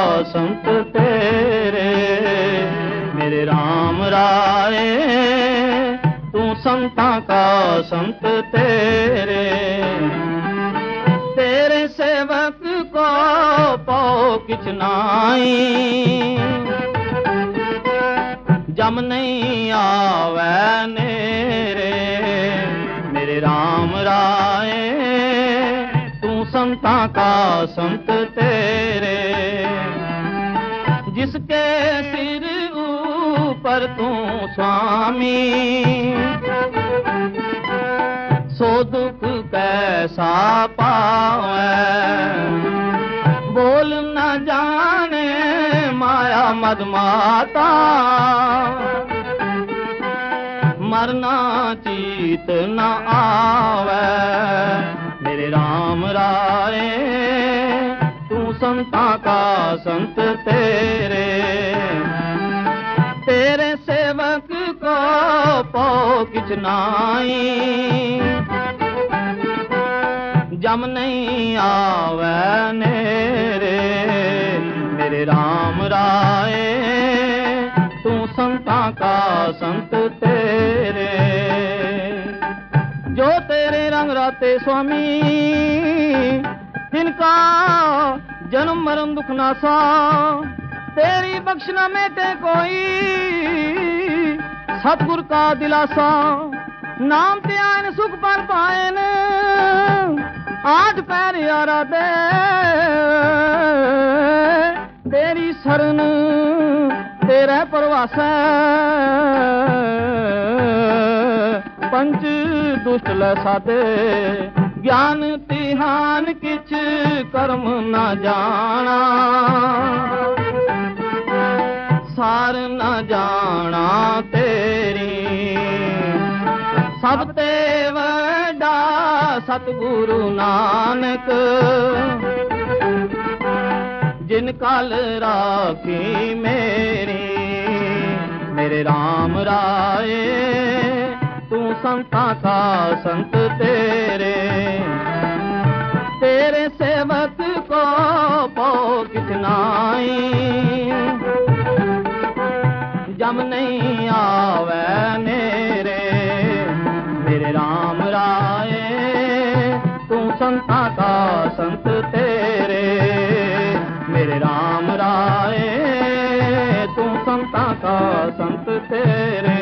संत तेरे। मेरे राम राय तू संतां का संत तेरे। तेरे सेवक को पाओ किछ नाई, जम नहीं आवे नेरे। मेरे राम राय तू संतां का संत तेरे। जिसके सिर ऊपर तू स्वामी, सो दुख कैसा पावे। बोल न जाने माया मदमाता, मरना चीत न आवे। मेरे राम राय तू संतां का संत तेरे। तेरे सेवक को पाओ किछ नाई, जम नहीं आवे नेरे। मेरे राम राय तू संतां का संत तेरे। जो तेरे रंग राते स्वामी, तिनका जन्म मरण दुख नासा। तेरी बख्श न मेटे कोई, सतगुर का दिलासा। नाम ते आयन सुख पर पायन, आज पैर यारा दे। तेरी शरण तेरे परवास, पंच दुष्ट ल साधे। ज्ञान तिहान किछ कर्म न जाना, सार न जाना तेरी। सब ते वड्डा सतगुरु नानक, जिन काल राखी मेरी। मेरे राम राय तू संतां का संत तेरे। तेरे सेवक को पाओ किछ नाई, जम नहीं आवे नेरे। मेरे राम राय तू संतां का संत तेरे। मेरे राम राय तू संतां का संत तेरे।